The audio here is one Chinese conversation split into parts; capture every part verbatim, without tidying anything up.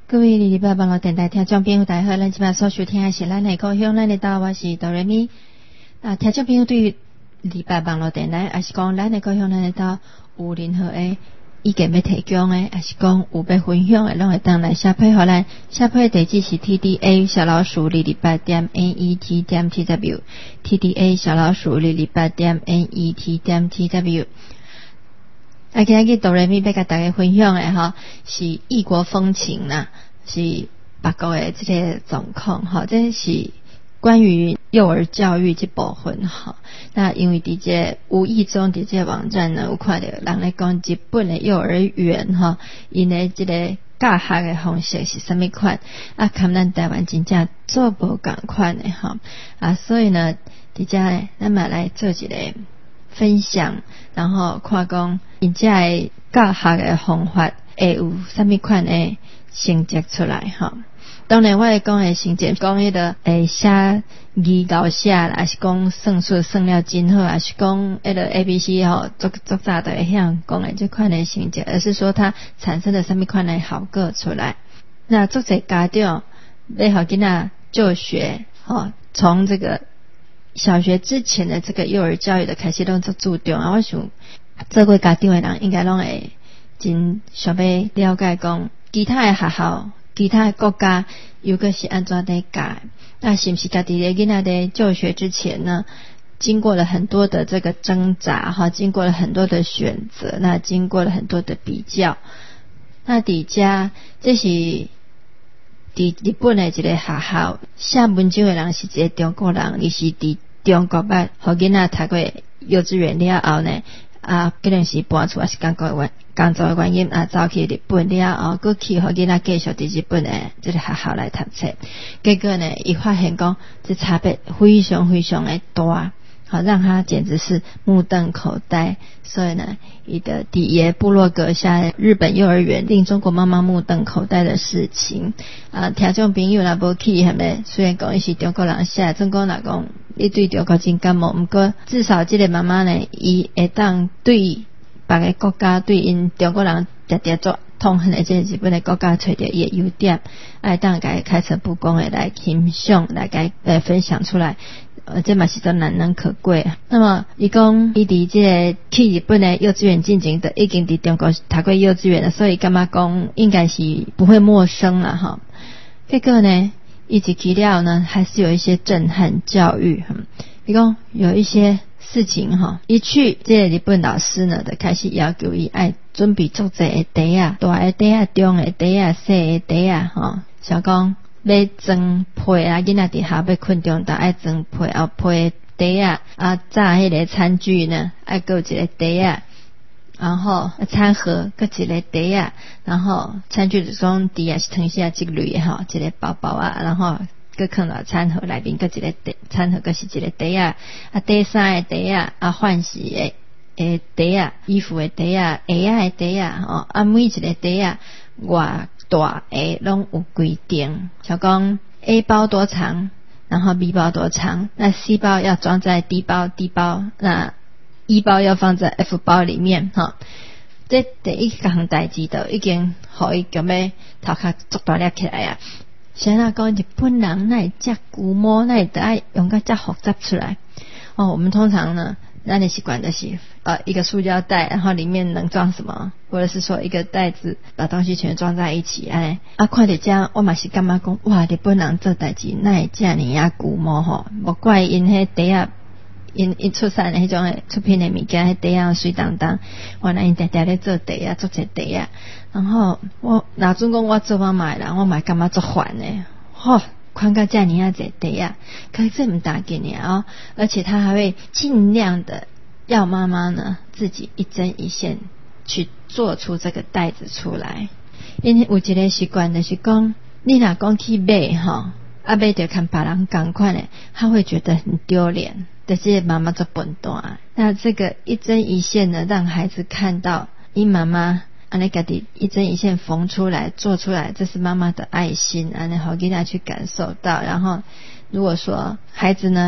各位礼拜网络电台听众朋友大家好，咱今摆所收听的是咱的故乡咱的岛，我是哆瑞咪。啊，听众朋友对礼拜网络电台还是讲咱的故乡咱的岛有任何的意見要提供的，還是講有要分享的，攏會當來寫批予咱。寫批地址是 T D A 小老鼠二二八點 N E T 點 T W T D A 小老鼠二二八點 N E T 點 T W。啊，今日哆瑞咪要甲大家分享的吼，是異國風情啦，是別國的這個狀況吼，這是關於幼兒教育這部分哈。那因為佇這無意中佇這網站呢有看到人咧講日本的幼兒園哈，因的這個教學的方式是什麼款啊，跟咱台灣真正做無同款的哈啊，所以呢佇這呢咱嘛來做一個分享，然後看講因這的教學的方法會有什麼款的成績出來哈。當然我會講的成績講迄個誒寫字搞寫啦，還是講算術算了真好，還是講迄個 A B C 吼足足早就會曉講的這款的成績，而是說它產生了什麼款的效果出來。那足儕家長要互囡仔就學吼，從這個小學之前的這個幼兒教育的開始攏足注重啊。我想做過家長的人應該攏會真想要了解講其他的學校其他的國家又個是安怎在教，那是不是家己的囡仔在就學之前呢，經過了很多的這個掙扎哈，經過了很多的選擇，那經過了很多的比較，那底下這是佇日本的一個學校寫文章的人是一個中國人，伊是佇中國捌互囡仔讀過幼稚園了後呢，啊，可能是搬出還是工作原工作的原因啊，走去日本了後，佫去互囡仔繼續佇日本的這個學校來讀冊。結果呢，伊發現講這差別非常非常的大，好讓他簡直是目瞪口呆。所以呢，伊的底耶部落格下日本幼兒園令中國媽媽目瞪口呆的事情啊，聽眾朋友若無去係咪？雖然講伊是中國人寫，總講若講伊對中國真感冒，毋過至少這個媽媽呢，伊會當對別個國家對因中國人直接做痛恨的這日本的國家找到伊的優點，愛當甲伊開誠布公的來欣賞，來甲伊來分享出來。呃，這嘛是都難能可貴。那麼，伊講伊佇這個去日本的幼稚園進前，都已經佇中國讀過幼稚園了，所以感覺講應該是不會陌生了哈。結果呢，一直去了呢，還是有一些震撼教育。伊講有一些事情哈，一去這個日本老師呢，就開始要求伊愛準備足儕個茶啊，大個茶啊，中個茶啊，細個茶啊，哈，想講。要裝被啊，囡仔佇下要困中，都愛裝被，後被茶啊，啊炸迄個餐具呢，愛擱有一個茶啊，然後餐盒擱一個茶啊，然後餐具就講底下是湯下一類的吼，一個包包啊，然後擱放到餐盒內面，擱一個茶，餐盒擱是一個茶啊，啊第三個茶啊，啊換洗的誒茶啊，衣服的茶啊，鞋仔的茶啊，哦，啊每一個茶啊，我。大個攏有規定，像講 A 包多長，然後 B 包多長，那 C 包要裝在 D 包 D 包，那 E 包要放在 F 包裡面哈。這第一項代志就已經互伊咁樣頭殼足大粒起來啊！像那講日本人那會遮龜毛，那會得愛用個遮複雜出來哦。我們通常呢，那你習慣的是呃一個塑膠袋，然後裡面能裝什麼？或者是說一個袋子把東西全裝在一起，哎，啊，看到這我嘛是感覺講，哇，日本人做代志那會這樣啊龜毛吼，無怪因迄茶啊，因因出產的迄種的出品的物件，迄茶啊水當當，原來因常常咧做茶啊，做些茶啊，然後我若準講我做媽媽啦，我嘛感覺足煩的，吼，看到這樣啊這茶啊，可是這麼大件呢哦，而且他還會盡量的要媽媽呢自己一針一線去做出這個袋子出來，因為有一個習慣就是講，你若講去買哈，啊買就看別人同款的，他會覺得很丟臉，但是媽媽做笨蛋。那這個一針一線呢，讓孩子看到，你媽媽安尼家己一針一線縫出來做出來，這是媽媽的愛心，安尼好給他去感受到。然後如果說孩子呢，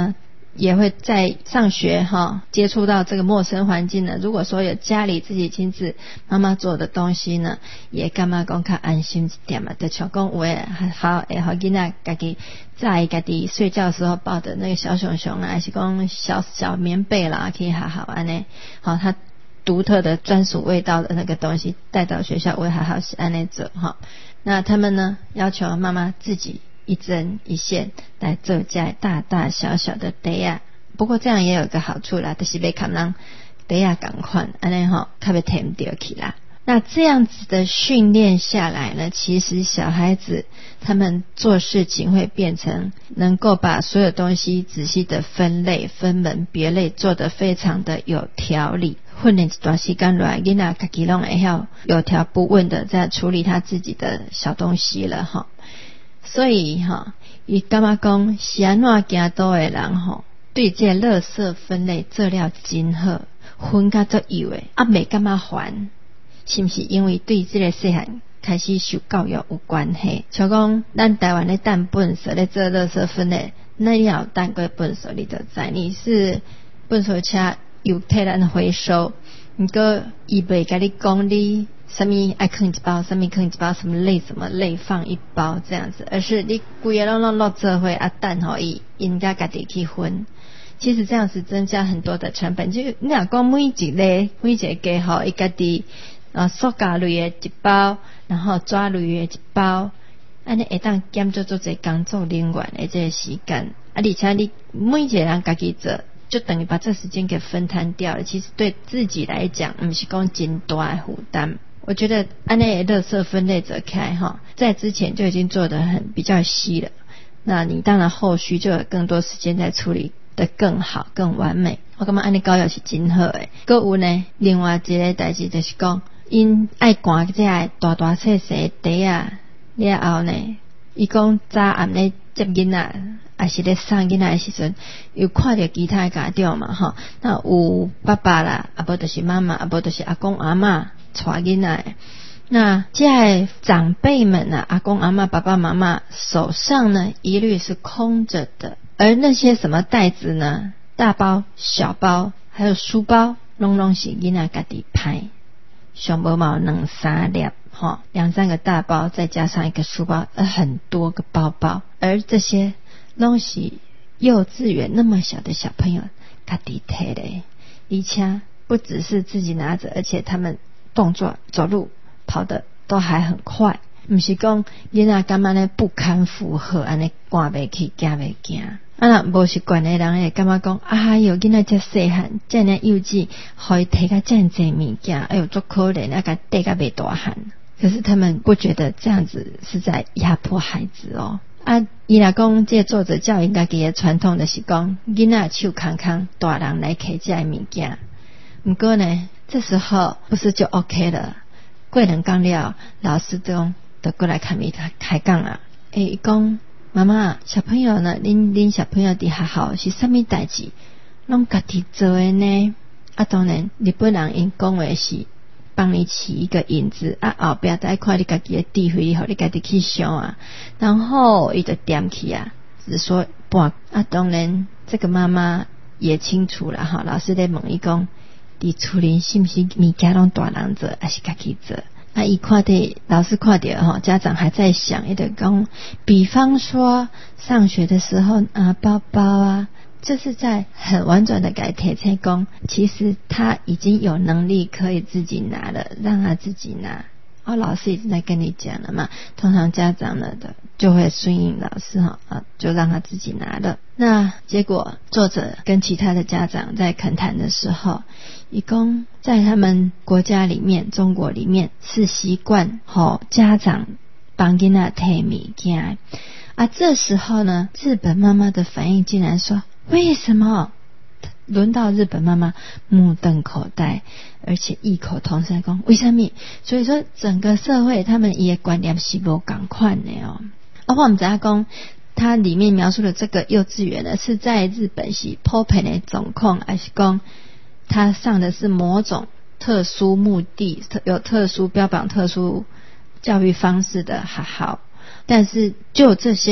也会在上学哈接触到这个陌生环境呢，如果说有家里自己亲自妈妈做的东西呢，也干嘛讲较安心一点嘛，就像讲有诶好诶好囡仔家己在家己睡觉的时候抱的那个小熊熊啊，还是讲小小棉被啦，可以好好安尼，好它独特的专属味道的那个东西带到学校，我也好好是安尼做哈。那他们呢要求妈妈自己一针一线来做这大大小小的袋啊，不过这样也有一个好处啦，就是要看人袋啊同款安尼吼，较要摕得起啦。那这样子的训练下来呢，其实小孩子他们做事情会变成能够把所有东西仔细的分类分门别类，做得非常的有条理。训练一段时间来，囡仔自己拢会晓有条不紊的在处理他自己的小东西了哈。所以哈，伊感觉讲是安怎行倒的人吼，对这垃圾分类做了真好，分甲足有诶，啊袂感觉烦，是毋是因为对这个细汉开始受教育有关系？像讲咱台湾的蛋粪扫咧做垃圾分类，那你有蛋过粪扫你就知，你是粪扫车有替咱回收，毋过伊袂甲你讲你什么爱放一包，什么放一包，什么类什么类放一包这样子，而是你规个拢拢落做伙啊，等互伊因家家己去分。其实这样子增加很多的成本，就你若讲每一类每一个家吼伊家己啊塑胶类的一包，然后纸类的一包，安尼会当减做做侪工作人员的这个时间，啊而且你每一个人家己做，就等于把这时间给分摊掉了。其实对自己来讲，不是讲真大的负担。我觉得按那垃圾分类者开哈，在之前就已经做得很比较细了。那你当然后续就有更多时间在处理的更好、更完美。我感觉按你教育是真好诶。还有呢，另外一个代志就是讲，因爱赶这些大大细细袋啊，了后呢，伊讲早暗咧接囡仔。还是咧送囡仔的时阵，有看到其他家长嘛吼，那有爸爸啦，啊无就是妈妈，啊无就是阿公阿嬷带囡仔。那这些长辈们啊，阿公阿嬷、爸爸妈妈手上呢，一律是空着的，而那些什么袋子呢，大包、小包，还有书包，拢拢是囡仔家己派，上无毛两三粒。吼，两三个大包，再加上一个书包，呃，很多个包包，而这些拢是幼稚园那么小的小朋友家己摕的，而且不只是自己拿着，而且他们动作走路跑的都还很快，不是讲囡仔感觉呢不堪负荷，安尼赶袂去，行袂行。啊，若无习惯的人会感觉讲，哎哟，囡仔遮细汉，遮尔幼稚，互伊摕甲遮尔济物件，哎哟，足可怜，啊，甲带甲袂大汉。可是他们不觉得这样子是在压迫孩子哦。啊，伊若讲这作者教应该给的传统的是讲，囡仔手空空，大人来摕这物件。不过呢，这时候不是就 OK 了？过两讲了，老师都都过来看伊开讲啊。诶，讲妈妈，小朋友呢，恁恁小朋友伫学校是什么代志，拢家己做的呢？啊，当然日本人因讲的是。帮你起一个影子啊，后壁再看你家己的智慧，互你家己去想啊，然后伊就点起啊，只是说半啊。当然，这个妈妈也清楚了哈。老师在问伊讲，伫厝里是不是物件拢大人做，还是家己做？那伊看到老师看到哈，家长还在想，伊就讲，比方说上学的时候啊，包包啊。这是在很婉转的改贴切工，其实他已经有能力可以自己拿了，让他自己拿。哦，老师已经在跟你讲了嘛，通常家长呢的就会顺应老师哈啊，就让他自己拿了。那结果作者跟其他的家长在恳谈的时候，一共在他们国家里面，中国里面是习惯吼家长帮囡仔摕物件啊。这时候呢，日本妈妈的反应竟然说。为什么轮到日本妈妈目瞪口呆，而且异口同声说为什么？所以说整个社会他们也观念是不赶快的哦。啊，我们知道讲，它里面描述的这个幼稚园呢，是在日本是普遍的状况，还是讲它上的是某种特殊目的、有特殊标榜、特殊教育方式的学校？但是就这些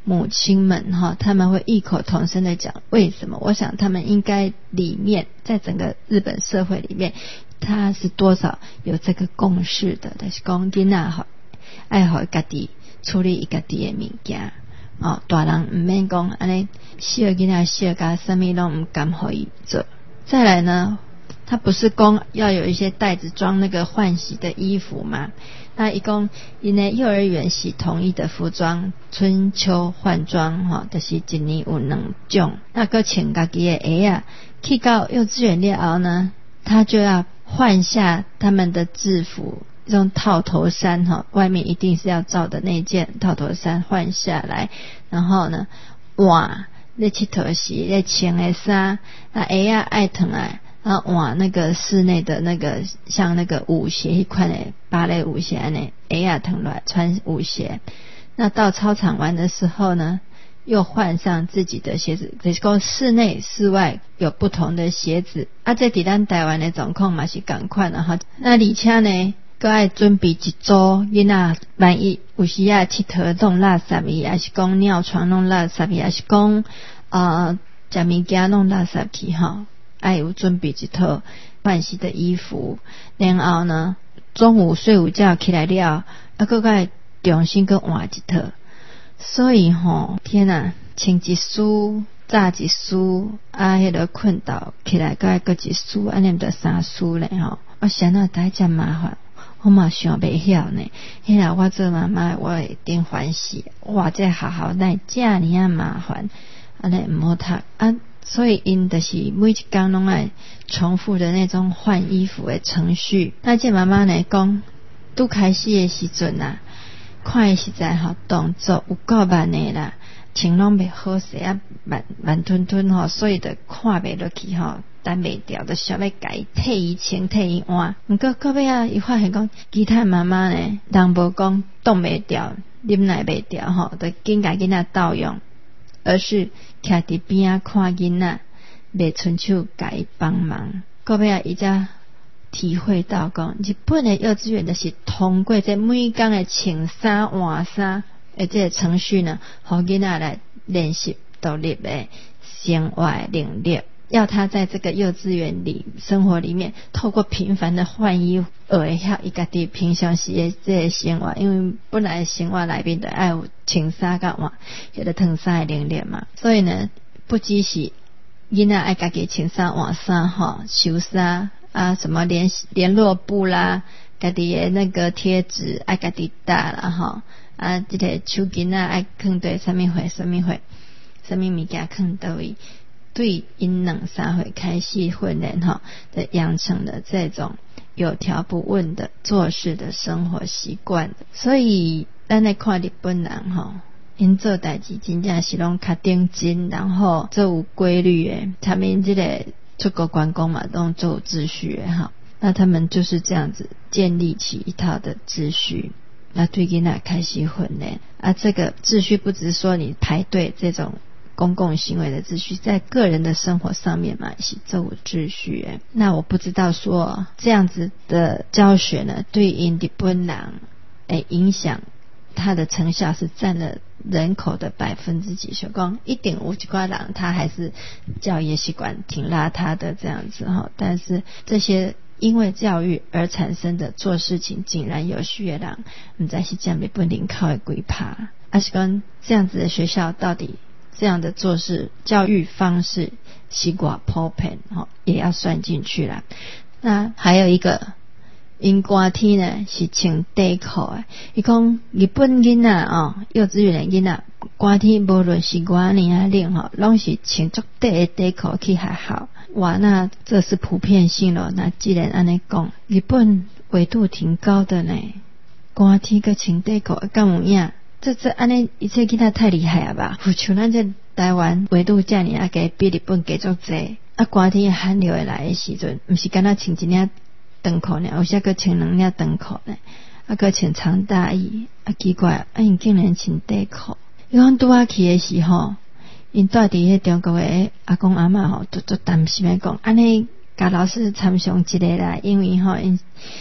母亲们哈，他们会异口同声的讲为什么。我想他们应该里面在整个日本社会里面，他是多少有这个共识的，就是讲囡仔吼爱好家己处理家己的物件哦，大人唔免讲安尼小囡仔小甲什么拢唔敢互伊做。再来呢，他不是讲要有一些袋子装那个换洗的衣服吗？那一共因为幼儿园洗统一的服装，春秋换装哈，就是一年有两种。那个穿家己的鞋啊，去到幼稚园了后呢，他就要换下他们的制服，这种套头衫哈，外面一定是要罩的那件套头衫换下来，然后呢，哇，咧佚佗时咧穿的衫，那鞋啊爱疼啊。然后哇，那个室内的那个像那个舞鞋一款的芭蕾舞鞋呢，哎呀疼了穿舞鞋。那到操场玩的时候呢，又换上自己的鞋子，就是说室内室外有不同的鞋子。啊，这伫咱台湾的状况嘛是同款的哈。那而且呢，搁爱准备一组囡仔，万一有时啊佚佗弄垃圾伊，还是讲尿床弄垃圾伊，还是讲呃食物件弄垃圾去哈。爱有准备一套换洗的衣服，然后呢，中午睡午觉起来了，啊，搁该重新搁换一套。所以吼，天哪，穿一束，炸一束，啊，迄个困倒起来该搁一束，安尼就三束咧吼。我想到大遮麻烦，我嘛想袂晓呢。迄个我做妈妈，我一定欢喜。哇，这学校哪遮尔啊麻烦，安尼唔好读啊。所以因就是每一天拢爱重复的那种换衣服的程序。那这妈妈呢讲，拄开始的时阵啊，看伊实在吼动作有够慢的啦，穿拢袂好势啊，慢慢吞吞吼，所以就看袂落去吼，等袂掉，就想要甲伊替伊穿替伊换。毋过到尾啊，伊发现讲，其他妈妈呢，人无讲冻袂掉，啉奶袂掉吼，就紧甲囡仔倒用。而是徛伫边啊看囡仔，袂伸手甲伊帮忙。到尾啊，伊才体会到讲，日本的幼稚园就是通过这每天的穿衫换衫的这个程序呢，互囡仔来练习独立的生活能力。要他在这个幼稚园里生活里面，透过频繁的换衣服，学会晓伊家己平常时的这个生活，因为本来生活内面就爱有穿衫甲换，迄个烫衫的能力嘛。所以呢，不只是囡仔爱家己穿衫换衫吼，收衫啊，什么联联络簿啦，家己的那个贴纸爱家己搭啦吼，啊，这个手巾仔爱放对什么会什么会，什么物件放倒位。对因两三岁开始训练哈的养成了这种有条不紊的做事的生活习惯。所以咱来看日本人哈，因做代志真正是拢较认真，然后做有规律的，他们这个出国观光嘛都做有秩序的哈，那他们就是这样子建立起一套的秩序。那对囡仔开始训练啊，这个秩序不只是说你排队这种公共行为的秩序，在个人的生活上面嘛是做有秩序。那我不知道说这样子的教学呢，对因日本人诶影响，它的成效是占了人口的百分之几？所以讲一点五几块人，他还是教育习惯挺邋遢的这样子哈。但是这些因为教育而产生的做事情井然有序的人，唔知是这样日本人靠的几趴，还是讲这样子的学校到底？这样的做事教育方式是寡普遍也要算进去啦。那还有一个因寒天呢是穿短裤的，伊讲日本囡仔哦，幼稚园的囡仔寒天无论是偌年啊冷吼，拢是穿足短的短裤去学校。哇，那这是普遍性咯。那既然安尼讲，日本纬度挺高的呢，寒天个穿短裤敢有影？这这安尼，一切囡仔太厉害了吧？像咱这台湾纬度遮尔啊低，比日本低足济。啊，寒天寒流会来的时阵，毋是敢若穿一领长裤呢，有时佫穿两领长裤呢，啊，佫穿长大衣。啊，奇怪，啊，因竟然穿短裤。伊讲拄仔去的时候，因住伫迄中国的阿公阿嬷吼，都都担心的讲，安尼甲老师参详一个啦，因为吼因。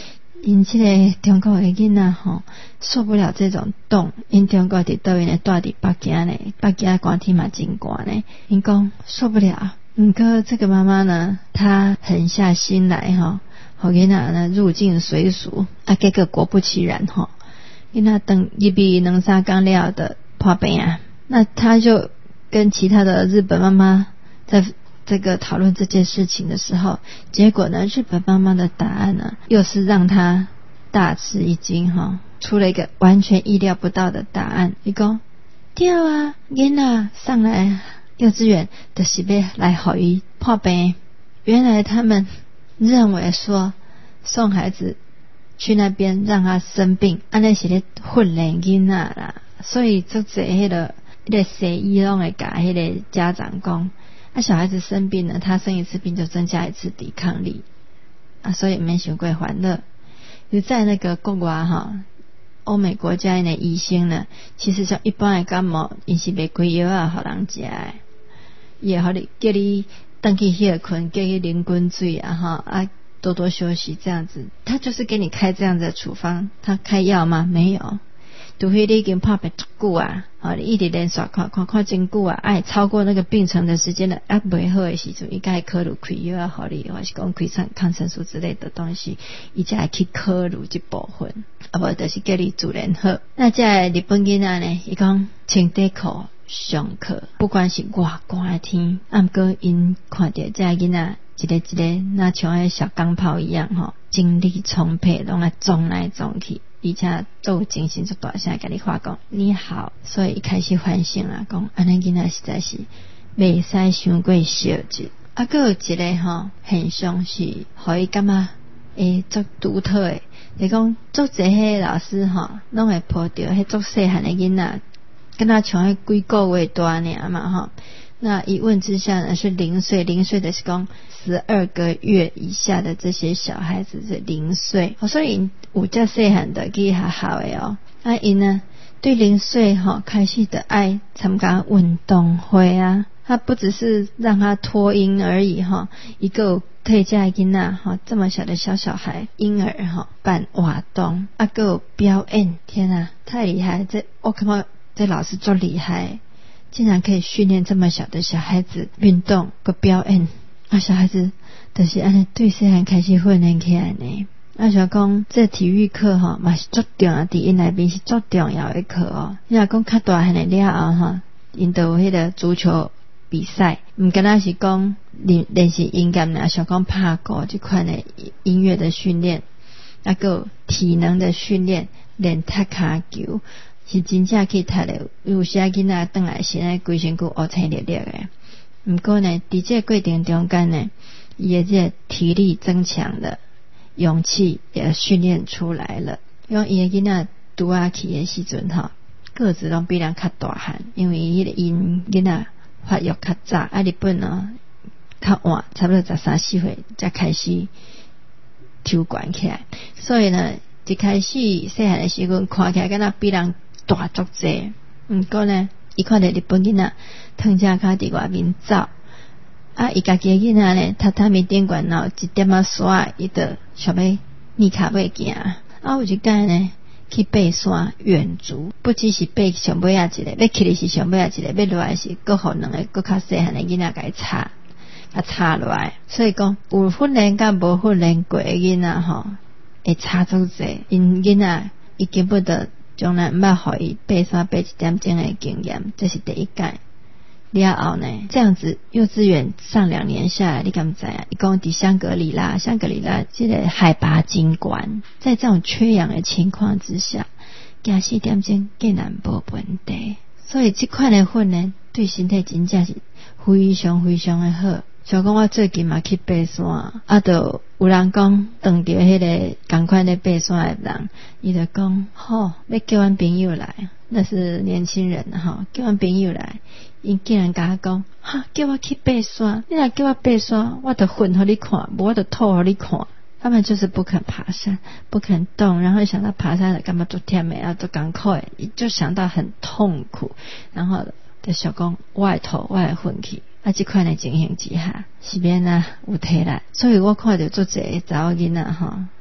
因这个中国的囡仔吼受不了这种冻，因中国伫倒位呢，住伫北京呢，北京寒天嘛真寒呢，因讲受不了。不过这个妈妈呢，她狠下心来吼，互囡仔呢入境随俗，啊，结果果不其然吼，囡仔等一比两三天了的破病啊，那她就跟其他的日本妈妈在这个讨论这件事情的时候，结果呢，日本妈妈的答案呢，又是让她大吃一惊哈，出了一个完全意料不到的答案。伊讲对啊，囡仔上来幼稚园就是要来互伊破病。原来他们认为说送孩子去那边让他生病，安尼是咧训练囡仔啦，所以足侪迄个迄个西医拢会甲迄个家长讲。那、啊、小孩子生病了，他生一次病就增加一次抵抗力啊，所以没想过欢乐。就在那个国外哈，欧美国家的医生呢，其实像一般的感冒，因是袂开药啊，互人食的，也好你叫你回去歇困，叫你啉滚水啊哈啊，多多休息这样子，他就是给你开这样子的处方。他开药吗？没有。除非你已经拍病足久啊，啊，你一直连续看看看真久啊，哎，超过那个病程的时间了，啊，袂好的时阵，伊该考虑开药啊，互你，或是讲开抗抗生素之类的东西，伊才会去考虑这部分，啊，无就是叫你自然好。那在日本囡仔呢，伊讲穿短裤上课，不管是外寒的天，啊，毋过因看到这囡仔一个一个，那像迄小钢炮一样吼，精力充沛，拢来撞来撞去。而且做精神做大声跟你话讲你好，所以开始反省啦，讲安尼囡仔实在是袂使伤过小节。啊，还有一个吼现象是，互伊感觉诶足独特诶，就是讲足侪迄老师吼，拢会抱着迄足细汉的囡仔，跟他像迄几个月大尔嘛吼。那一问之下呢，是零岁，零岁的是讲十二个月以下的这些小孩子是零岁，哦，所以有较细汉的去学校的哦，啊，因呢对零岁哈、哦、开始的爱参加运动会啊，他不只是让他脱音而已哈、哦，一个可以叫囡仔哈这么小的小小孩婴儿哈、哦、办活动，啊，还有表演，天啊，太厉害！这我看到这老师最厉害。竟然可以训练这么小的小孩子运动和表演，啊，小孩子就是安尼对细汉开始训练起来呢。啊，想讲这体育课哈，嘛是最重要的，因内面是最重要的课哦。你若讲较大汉的了后哈，因都有迄个足球比赛，唔敢若是讲练练习音乐啦，想讲拍鼓这款的音乐的训练，啊，还有体能的训练，练踢骹球。是真正去踢的，有些囡仔转来是呢规身躯乌青绿绿的。不过呢，伫这过程中间呢，伊的这体力增强了，勇气也训练出来了。因为伊的囡仔拄啊去的时阵哈，个子拢比人较大汉，因为伊个因囡仔发育较早，啊日本呢较晚，差不多十三四岁才开始抽悬起来，所以呢，一开始细汉的时阵看起来敢若比人大足济，毋过呢，伊看到日本囡仔躺只骹伫外面走，啊，伊家己囡仔呢，榻榻米顶悬然后一点仔沙，伊就想要逆骹尾行，啊，有一间呢去爬山远足，不只是爬上尾啊一个，要起的是上尾啊一个，要落来是搁互两个搁较细汉的囡仔甲伊插，甲插落来，所以讲有训练甲无训练过的囡仔吼，会差足济，因囡仔伊根本就从来毋捌互伊爬山爬一点钟的经验，这是第一届。了后呢，这样子幼稚园上两年下来，你敢知啊？伊讲伫香格里拉，香格里拉这个海拔真高，在这种缺氧的情况之下，行四点钟竟然无问题。所以这款的训练对身体真正是非常非常的好。像讲我最近嘛去爬山，啊，就有人讲碰到迄个同款咧爬山的人，伊就讲吼，要叫阮朋友来，那是年轻人哈，叫阮朋友来，伊竟然甲我讲，哈，叫我去爬山，你若叫我爬山，我就混互你看，无我就吐互你看。他们就是不肯爬山，不肯动，然后想到爬山的干嘛做忝的啊，做艰苦的，就想到很痛苦，然后就想讲我会吐，我会混去。啊，这款的情形之下，是免啊有体力，所以我看到足侪查某囡仔吼，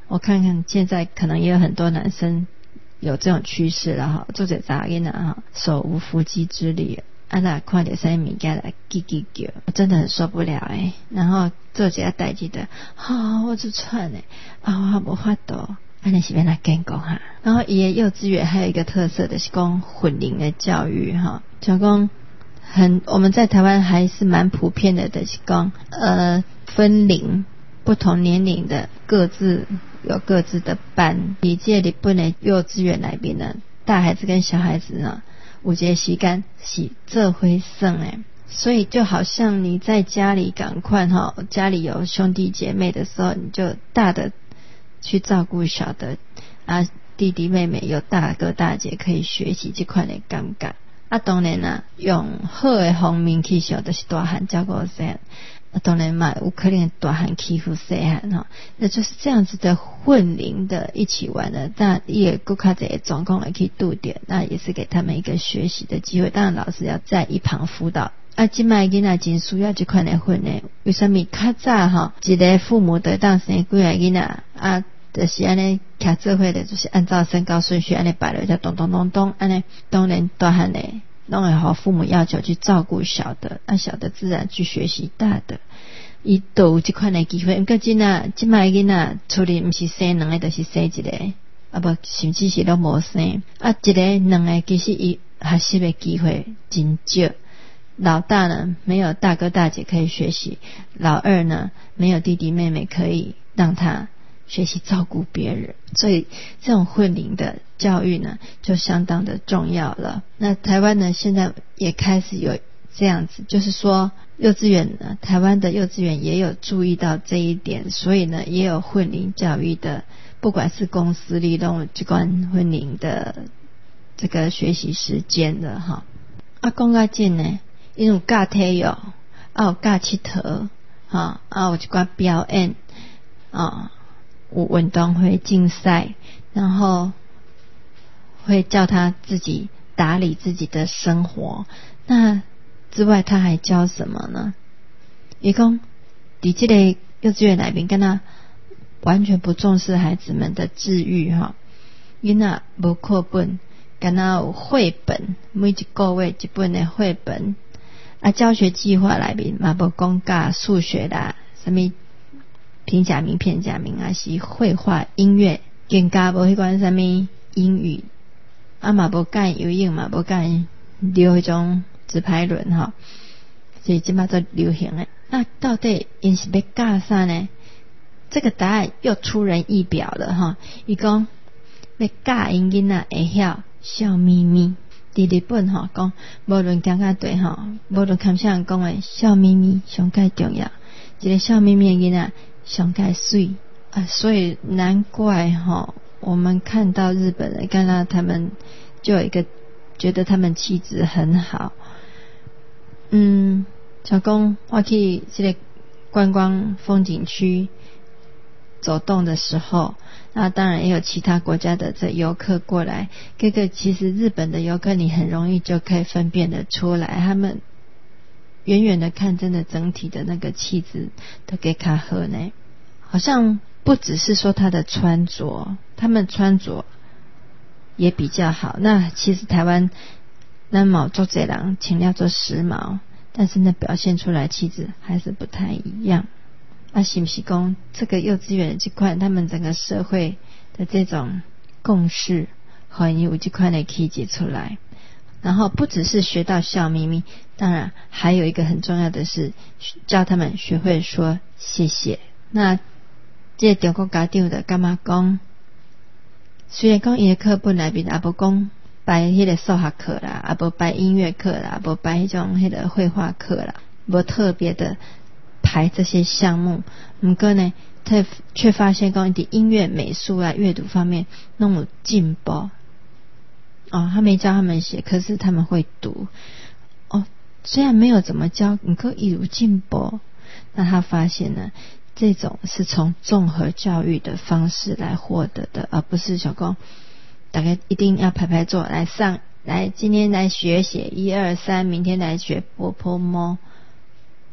我看看现在可能也有很多男生有这种趋势了哈，做者杂音啊哈，手无缚鸡之力，啊那快点生米给来叽叽叫，我真的很受不了哎、欸。然后做这代志的，啊、哦、我就喘哎，啊我无法度。安尼是要来讲讲哈，然后伊的幼稚园还有一个特色的是讲混龄的教育哈，就讲很我们在台湾还是蛮普遍的，就是讲呃分龄，不同年龄的各自有各自的班。以这日本的幼稚园那边呢，大孩子跟小孩子呢，有一个时间是做伙耍诶，所以就好像你在家里赶快哈，家里有兄弟姐妹的时候，你就大的去照顾小的啊，弟弟妹妹有大哥大姐可以学习这块的感觉啊。当然啦，用好的方面去想，就是大汉照顾细汉，啊，当然嘛有可能大汉欺负细汉哈，那就是这样子的混龄的一起玩的，那也更加这状况来去度点，那也是给他们一个学习的机会。当然老师要在一旁辅导。啊，即摆囡仔真需要这款的混的，为什么较早哈，一个父母得当生几个囡仔啊，就是安尼徛做伙的，就是按照身高顺序安尼摆了，就咚咚咚咚安尼。当然大汉的拢会和父母要求去照顾小的，啊小的自然去学习大的，伊都有这款的机会。不过真啊，即摆囡仔处理不是生两个，就是生一个，啊不甚至是都无生啊，一个两个其实伊学习的机会真少。老大呢没有大哥大姐可以学习，老二呢没有弟弟妹妹可以让他学习照顾别人，所以这种混龄的教育呢就相当的重要了。那台湾呢现在也开始有这样子，就是说幼稚园呢，台湾的幼稚园也有注意到这一点，所以呢也有混龄教育的，不管是公私立都有这款混龄的这个学习时间的哈。啊讲到这呢，因有教体育，啊有教佚佗，哈啊有一寡表演，啊有运动会竞赛，然后会叫他自己打理自己的生活。那之外他还教什么呢？伊讲伫这个幼稚园内面，跟他完全不重视孩子们的治愈哈，囡仔无课本，跟他有绘本，每一个月一本的绘本。啊，教学计划内面嘛无讲教数学啦，什么平假名、片假名啊，是绘画、音乐，更加无迄款什么英语，啊嘛无教游泳嘛，无教溜迄种直排轮哈，所以即马都流行诶。那到底因是要教啥呢？这个答案又出人意表了哈！伊讲要教因囡仔会晓笑眯眯。伫日本吼讲，无论行到对吼，无论看啥人讲诶，笑眯眯上介重要。一个笑眯眯诶囡仔上介水啊，所以难怪吼，我们看到日本人，看到他们就有一个觉得他们气质很好。嗯，像讲我去这个观光风景区走动的时候，那当然也有其他国家的这游客过来，这个其实日本的游客你很容易就可以分辨得出来，他们远远的看真的整体的那个气质都给卡赫呢，好像不只是说他的穿着，他们穿着也比较好。那其实台湾那某做这人请要做时髦，但是呢表现出来气质还是不太一样。啊，是不是讲这个幼稚园这块，他们整个社会的这种共识，很有这块的气质出来。然后不只是学到笑眯眯，当然还有一个很重要的是教他们学会说谢谢。那这中国家长的干嘛讲？虽然讲伊的课本内面也无讲摆迄个数学课啦，也无摆音乐课啦，也无摆迄种迄个绘画课啦，无特别的排这些项目。不过呢，他却发现讲在音乐、美术啊、阅读方面弄有进步。哦，他没教他们写，可是他们会读。哦，虽然没有怎么教，不过也有进步。那他发现呢，这种是从综合教育的方式来获得的，而不是小公大概一定要排排坐来上来，今天来学写一二三，明天来学波波猫。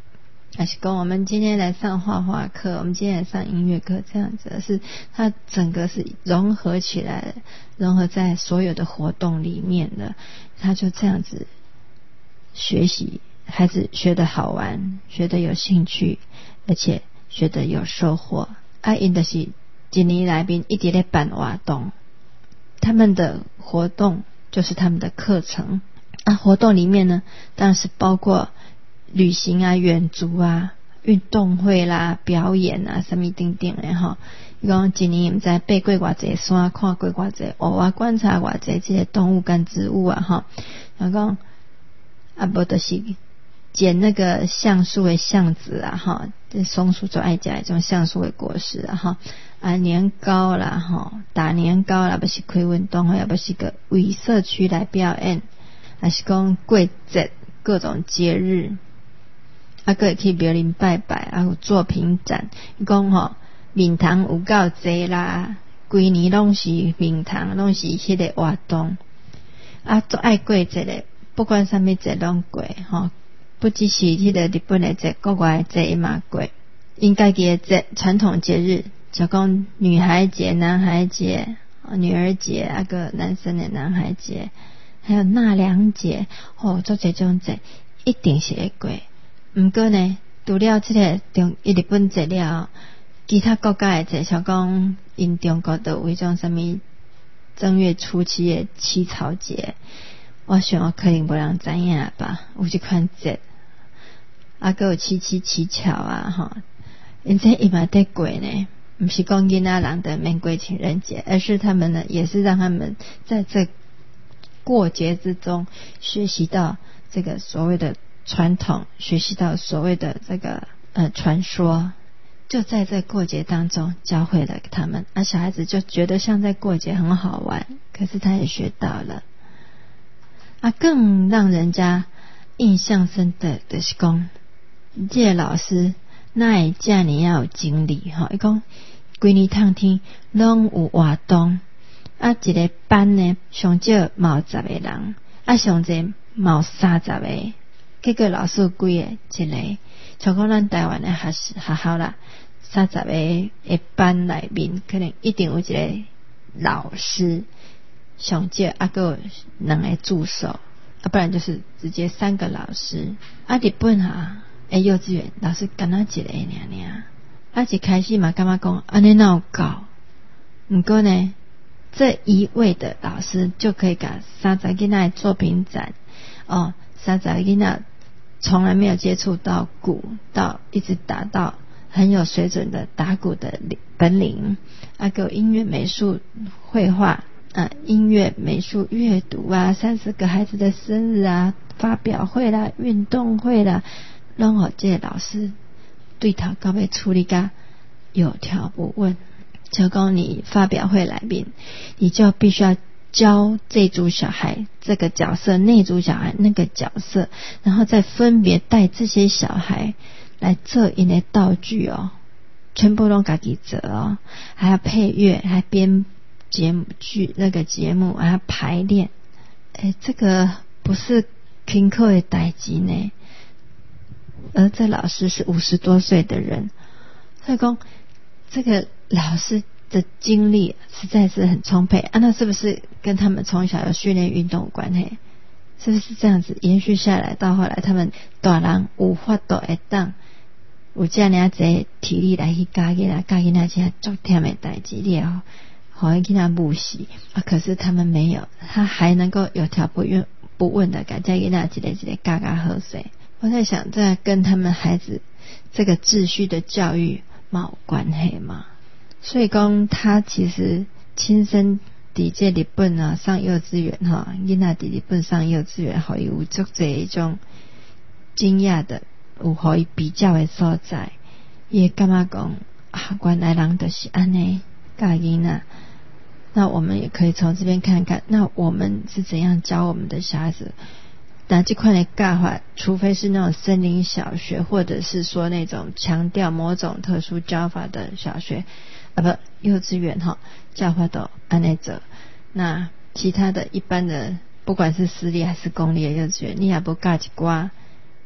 还是跟我们今天来上画画课，我们今天来上音乐课，这样子是它整个是融合起来，融合在所有的活动里面的，他就这样子学习，孩子学得好玩，学得有兴趣，而且学得有收获。啊，因的是一年来宾一直在办活动，他们的活动就是他们的课程啊，活动里面呢，当然是包括旅行啊、远足啊、运动会啦、表演啊，什么等等的哈。伊讲一年毋知爬过偌济山，看过偌济湖啊，观察偌济这些动物跟植物啊哈。然后讲啊，无就是捡那个橡树的橡子啊哈，这松树最爱食一种橡树的果实啊哈。啊，年糕啦哈，打年糕啦，不是开运动会，也不是个为社区来表演，还是讲过节各种节日。啊，个会去庙林拜拜，啊有作品展。伊讲吼，面堂有够济啦，规年拢是面堂，拢是迄个活动。啊，做爱过节咧，不管啥物节拢过吼，不只是迄个日本的节，国外的节伊嘛过。因家己的节传统节日，就讲女孩节、男孩节、女儿节，啊个男生的男孩节，还有纳凉节，哦，做这种节一定是会过。毋过呢，除了这个中日本节了，其他国家的节，像讲因中国都有一种什么正月初七的乞草节，我想可能无人知影吧，有这款节，啊，还有七七乞巧啊，哈，因这伊嘛在过呢，不是讲囡仔人的免过情人节，而是他们呢，也是让他们在这过节之中学习到这个所谓的传统，学习到所谓的这个呃传说，就在这过节当中教会了他们，而、啊、小孩子就觉得像在过节很好玩，可是他也学到了。啊，更让人家印象深的就是讲，这个老师那会这么有精力哈，伊讲规年趟天拢有活动，啊一个班呢上少嘛有十个人，啊上济嘛有三十个。结果老师几个一个，像讲咱台湾的学学校啦，三十个的班内面，可能一定有一个老师，上少啊个两个助手，啊不然就是直接三个老师。啊日本哈，诶幼稚园老师干那一个尔尔，啊一开始嘛感觉讲安尼哪有够，不过呢，这一位的老师就可以甲三十囡仔的作品展哦。三十个囡仔从来没有接触到鼓，到一直达到很有水准的打鼓的本领，啊，还有音乐、美术、绘画啊，音乐、美术、阅读啊，三十个孩子的生日啊，发表会啦、运动会啦，让我这老师对头到尾处理甲有条不紊。就讲你发表会来宾，你就必须要教这组小孩这个角色，那组小孩那个角色，然后再分别带这些小孩来做因的道具哦，全部都自己做哦，还要配乐，还编节目剧那个节目，还要排练。诶，这个不是轻课的代志呢。而这老师是五十多岁的人，所以讲这个老师的精力实在是很充沛啊，那是不是跟他们从小有训练运动有关系？是不是这样子延续下来，到后来他们大人有法度会当有这样子体力来去教囡仔，教囡仔这足忝的代志了，好囡仔母死啊！可是他们没有，他还能够有条不紊不紊的给这囡仔一个一个教教好势。我在想，这跟他们孩子这个秩序的教育嘛有关系嘛？所以讲他其实亲身伫这日本啊上幼稚园哈，囡仔伫日本上幼稚园，互伊有足侪一种惊讶的，有互伊比较的所在，伊会感觉讲啊，原来人就是安尼教囡仔。那我们也可以从这边看看，那我们是怎样教我们的小孩子？那这块的教法，除非是那种森林小学，或者是说那种强调某种特殊教法的小学啊，不幼稚园哈，教法都按那走。那其他的一般的，不管是私立还是公立的幼稚园，你也不教一寡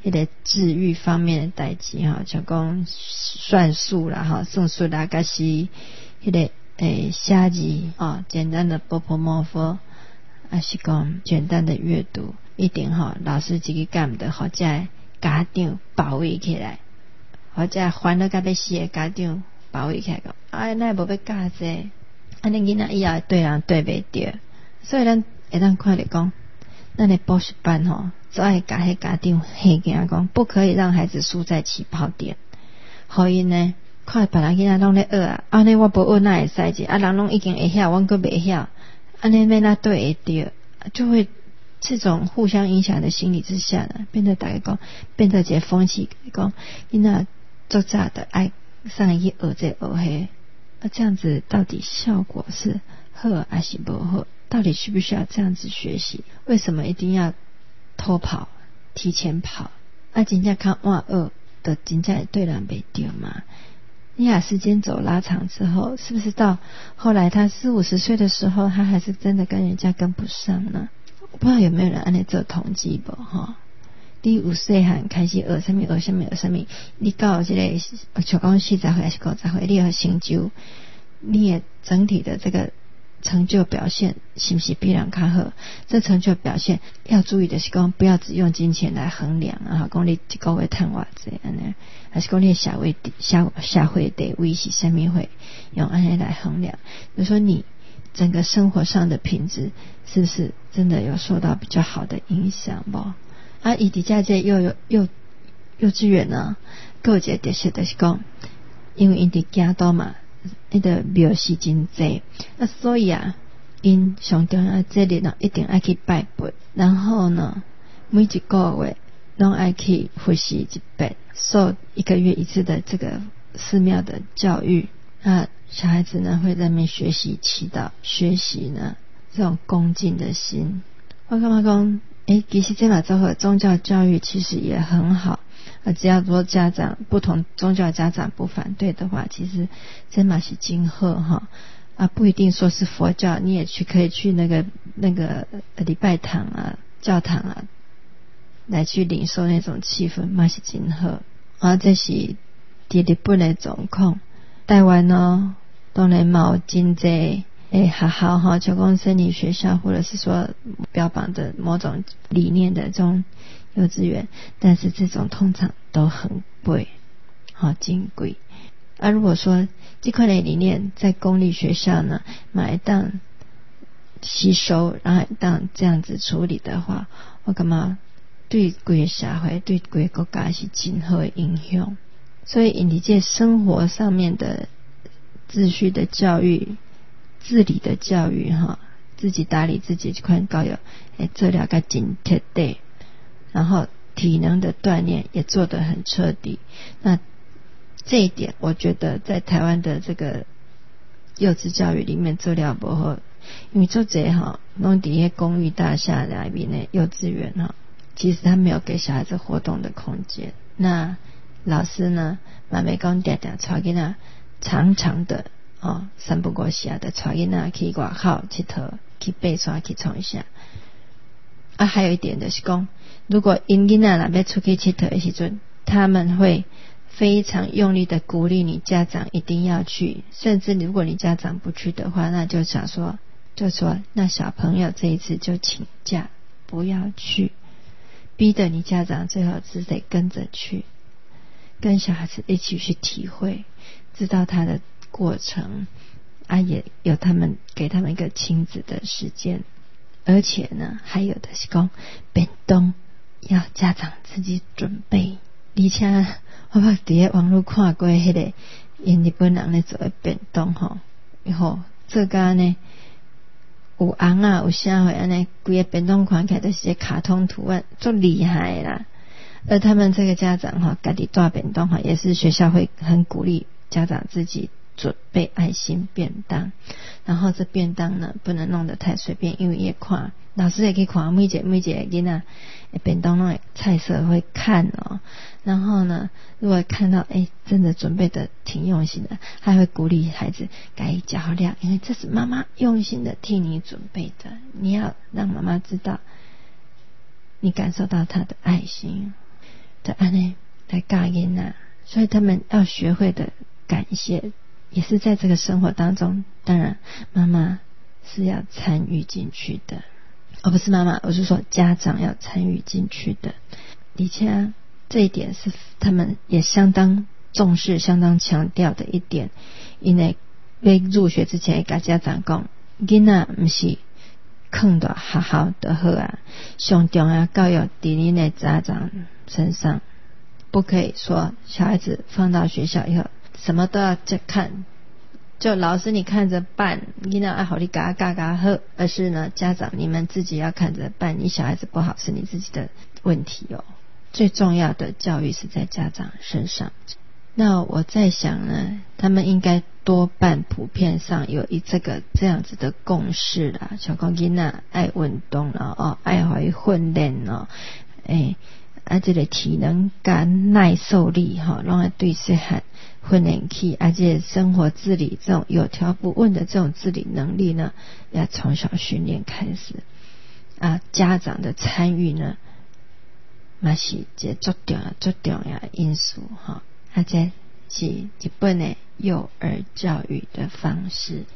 迄个治愈方面的代志哈，像讲算术啦哈，算术啦，甲是迄个诶写字啊，简单的波波摩佛，还是讲简单的阅读，一定哈，老师自己干的，或者家长保卫起来，或者烦恼甲要死的家长保卫起来讲，哎，那无要教这，安尼囡仔以后对人对袂着，所以咱会当看着讲，咱的补习班吼，只爱甲迄家长吓惊讲，不可以让孩子输在起跑点，互因呢。看别人囡仔拢咧学啊，安尼我无学哪会使者？啊，人拢已经会晓，阮佫袂晓，安尼要哪对会着？就会这种互相影响的心理之下呢，变得大家讲，变得一个风气，讲囡仔做早的爱上去学这学迄，啊，这样子到底效果是好还是不好？到底需不需要这样子学习？为什么一定要偷跑、提前跑？啊，真正较晚学的，真正会对人袂着嘛？你把时间轴拉长之后，是不是到后来他四五十岁的时候，他还是真的跟人家跟不上呢？我不知道有没有人按呢做统计不哈？你有细汉开始学什么学什么学什么，你到这个像讲四十岁还是五十岁，你的成就，你的整体的这个成就表现是不是比人较好？这成就表现要注意的是讲，不要只用金钱来衡量啊！讲你一个月赚偌济安尼，还是讲你的社会社社会地位是什么会用安尼来衡量？比如说你整个生活上的品质是不是真的有受到比较好的影响不？啊，伊伫遮这幼幼幼幼稚园呢，有一个特色就是讲，因为因伫家多嘛。那个庙是真济，那所以啊，因上重要这里呢，一定爱去拜佛，然后呢，每一个月拢爱去复习一遍，受一个月一次的这个寺庙的教育。那小孩子呢，会在那边学习祈祷，学习呢这种恭敬的心。我干嘛讲？诶，其实这马做和宗教教育其实也很好。呃，只要说家长不同宗教家长不反对的话，其实真嘛是今后哈啊，不一定说是佛教，你也去可以去那个那个礼拜堂啊、教堂啊，来去领受那种气氛，嘛是今后啊，这是伫日本的状况。台湾呢，当然嘛有真济诶学校哈，就讲森林学校，或者是说标榜的某种理念的这种幼稚园，但是这种通常都很贵，好金贵。啊，如果说这块的理念在公立学校呢，买当吸收，然后当这样子处理的话，我感觉对整个社会、对整个国家是真好的影响。所以，你这生活上面的秩序的教育、自理的教育，哈，自己打理自己这块教育，诶，做了个真彻底。然后体能的锻炼也做得很彻底，那这一点我觉得在台湾的这个幼稚教育里面做了不好，因为做这哈弄底下公寓大厦里面的幼稚园哈，其实他没有给小孩子活动的空间。那老师呢，慢慢讲点点带囡仔长长的哦，三不五时的带囡仔去外口佚佗，去爬山去冲一下。啊，还有一点就是讲，如果因囡仔若要出去佚佗的时阵，他们会非常用力的鼓励你家长一定要去，甚至如果你家长不去的话，那就想说，就说那小朋友这一次就请假不要去，逼得你家长最后只得跟着去，跟小孩子一起去体会，知道他的过程啊，也有他们给他们一个亲子的时间。而且呢，还有的是讲便当要家长自己准备，而且我捌伫个网络看过迄个因日本人咧做的便当吼，吼做甲呢有红啊有啥货安尼，规个便当看起来都是卡通图案，足厉害啦。而他们这个家长哈，家己带便当哈，也是学校会很鼓励家长自己准备爱心便当，然后这便当呢不能弄得太随便，因为也看老师也可以看每一个每一个囡仔便当那菜色会看哦，然后呢，如果看到哎真的准备的挺用心的，还会鼓励孩子该较量，因为这是妈妈用心的替你准备的，你要让妈妈知道你感受到她的爱心。 的安尼来教囡仔，所以他们要学会的感谢也是在这个生活当中，当然妈妈是要参与进去的，而、哦、不是妈妈，我是说家长要参与进去的。而且这一点是他们也相当重视、相当强调的一点，因为要入学之前跟家长讲，囡仔不是放到学校就好啊，上重要教育在你的家长身上，不可以说小孩子放到学校以后什么都要去看，就老师你看着办，囡仔爱好你嘎嘎嘎好，而是呢家长你们自己要看着办，你小孩子不好是你自己的问题哦。最重要的教育是在家长身上。那我在想呢，他们应该多半普遍上有一这个这样子的共识啦，像讲囡仔爱运动啦，哦，爱会训练咯，诶，啊，这个体能跟耐受力哈，拢会对细汉训练起，而且生活自理这种有条不紊的这种自理能力呢，要从小训练开始啊，家长的参与呢，嘛是一个最重要、最重要的因素哈。啊，这是日本的幼儿教育的方式。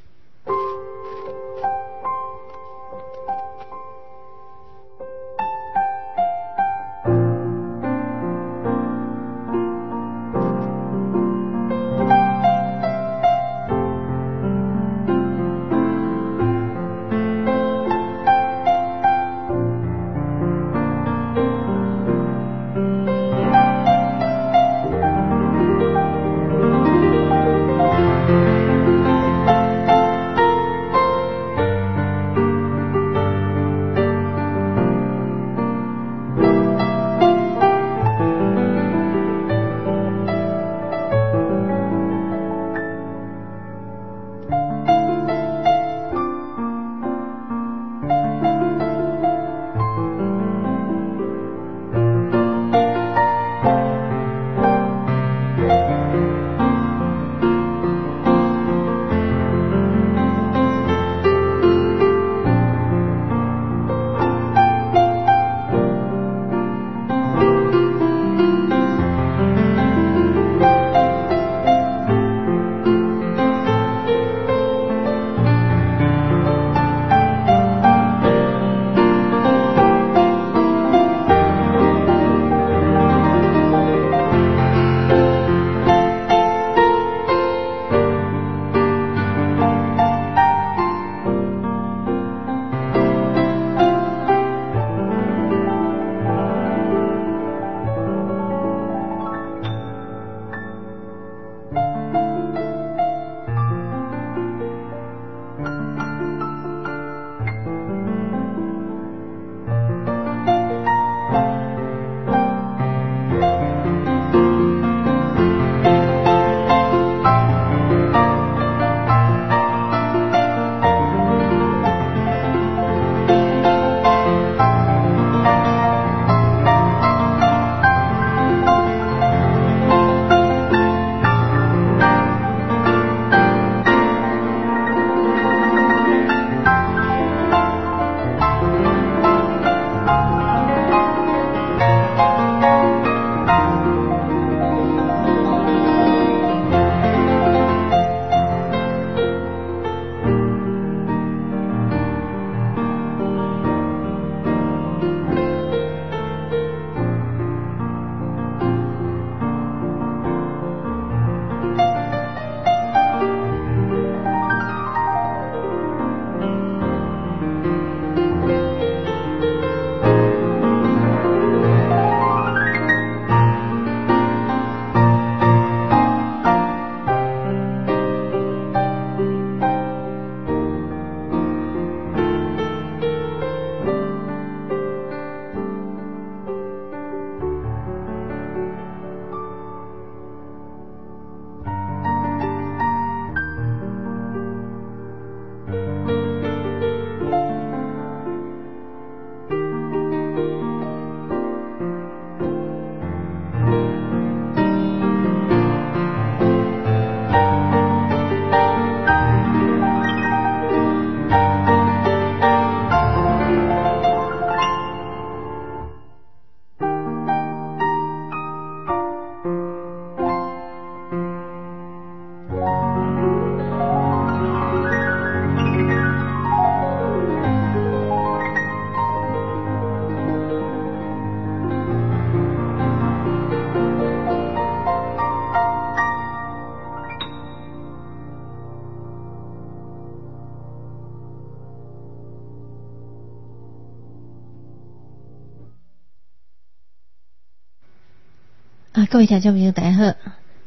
啊，各位听众朋友大家好。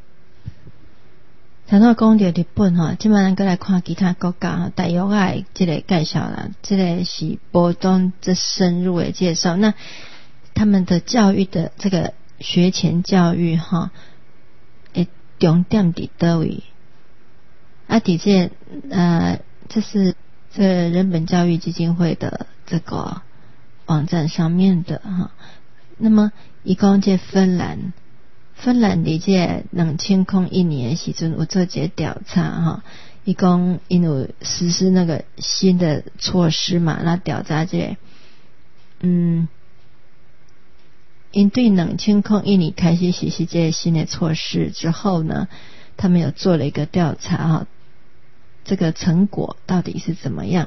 头先讲到日本吼，即摆咱过来看其他国家吼，大约爱即个介绍啦，即个是无当这深入的介绍。那他们的教育的这个学前教育哈，诶，重点伫倒位？啊，伫这呃，这是这个人本教育基金会的这个网站上面的哈。那么伊讲这芬兰。芬兰伫这二千零一年的时阵有做一个调查哈，伊讲因有实施那个新的措施嘛，那调查这个，嗯，因对二千零一年开始实施这些新的措施之后呢，他们有做了一个调查哈，这个成果到底是怎么样？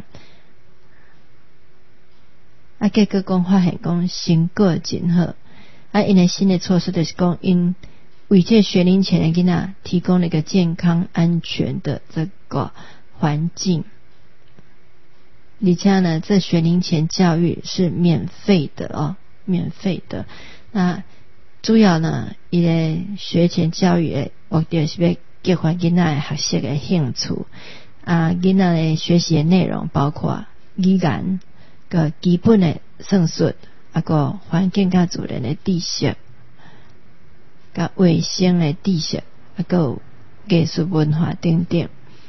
啊，结果讲发现讲成果真好。啊，因的新的措施就是讲，因为这学龄前的囡仔提供了一个健康安全的这个环境，而且呢，这学龄前教育是免费的哦，免费的。那主要呢，伊的学前教育的目的是要激发囡仔的学习的兴趣啊，囡仔的学习的内容包括语言个基本的算术。啊个环境甲自然的知识，甲卫生的知识，啊个艺术文化等等。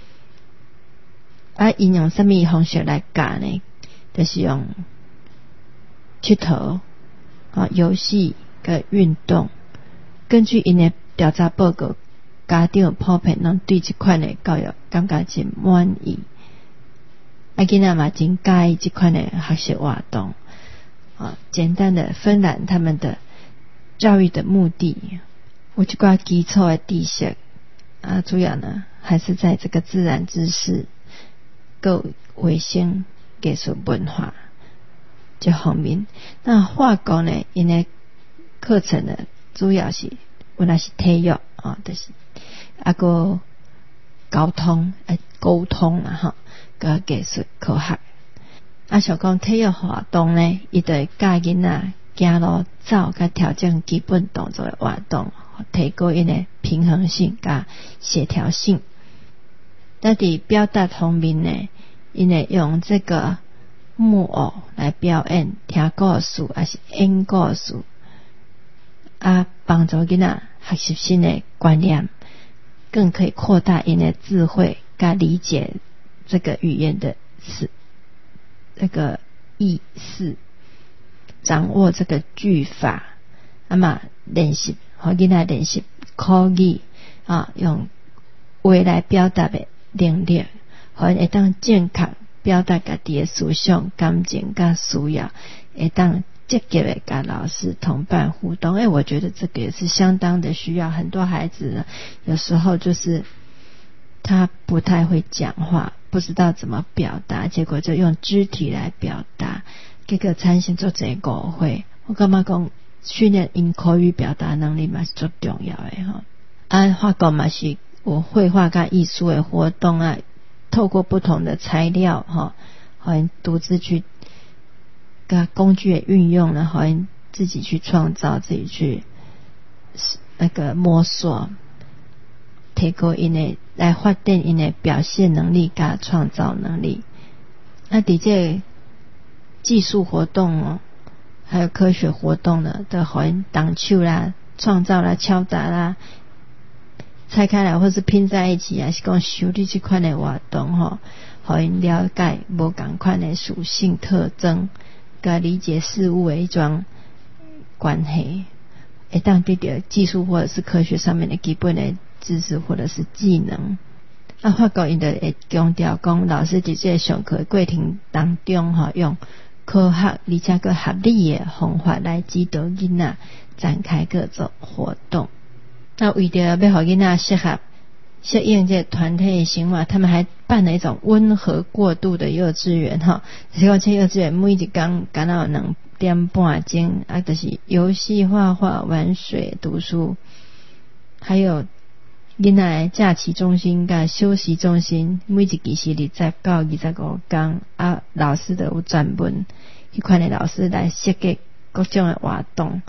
啊，因用什么方式来教呢？就是用佚佗啊、游戏甲运动。根据因的调查报告，家长普遍拢对这款的教育感觉真满意。啊，囡仔嘛真喜意这款的学习活动。啊，简单的芬兰他们的教育的目的，有一寡基础的知识啊，主要呢还是在这个自然知识、够卫生、艺术文化这方面。那法国呢，因的课程呢，主要是原来是体育啊，就是啊个交通啊沟通嘛哈，个艺术科学。啊，想讲体育活动呢，伊就会教囡仔行路走，甲调整基本动作的活动，提高因的平衡性甲协调性。但伫表达方面呢，因会用这个木偶来表演，听故事还是演故事，啊，帮助囡仔学习新的观念，更可以扩大因的智慧，甲理解这个语言的词。这个意思，掌握这个句法，那么练习，好囡仔练习口语啊，用话来表达的能力，好会当正确表达家己的思想、感情甲需要，会当积极的跟老师同伴互动。哎，我觉得这个也是相当的需要。很多孩子呢，有时候就是他不太会讲话。不知道怎么表达，结果就用肢体来表达，结果产生做这个误会。我感觉讲训练因口语表达能力嘛是最重要的哈。啊，法国嘛是有绘画跟艺术的活动啊，透过不同的材料哈，好像独自去跟工具的运用呢，好像自己去创造，自己去那个摸索。提高因的来发展因的表现能力甲创造能力。那伫这技术活动哦，还有科学活动呢，都互因动手啦、创造啦、敲打啦、拆开来或是拼在一起，还是讲修理这款的活动吼，互因了解无同款的属性特征，甲理解事物的一种关系，会当得到技术或者是科学上面的基本的知识或者是技能。啊，法国因就会强调讲，老师伫这个上课过程当中哈，用科学而且个合理的方法来指导囡仔展开各种活动。那为了要让囡仔适合适应这团体的生活，他们还办了一种温和过渡的幼稚园哈。结果这幼稚园每一天干到两点半钟啊，就是游戏、画画、玩水、读书，还有囡仔假期中心甲休息中心，每一期是二十到二十五天啊，老师都有专门迄款的老师来设计各种的活动，